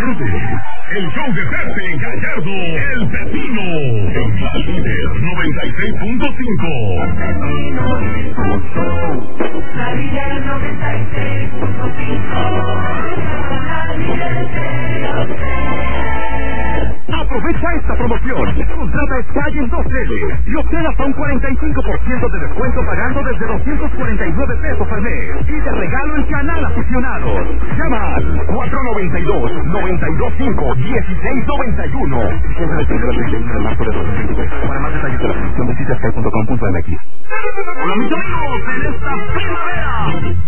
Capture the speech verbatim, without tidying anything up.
El show de Pepe Gallardo, el Pepino, en la líder noventa y seis punto cinco. La líder noventa y seis punto cinco. La líder Aprovecha esta promoción. Contrata Sky en dos veces y obtén hasta un cuarenta y cinco por ciento de descuento pagando desde doscientos cuarenta y nueve pesos al mes. Y de regalo el canal aficionados. Llama al cuatro noventa y dos, noventa y dos cinco, dieciséis noventa y uno. Siempre el primero treinta y uno de marzo de dos mil veintitrés. Para más detalles de la promoción visita sky punto com punto m x. Hola mis amigos, en esta primavera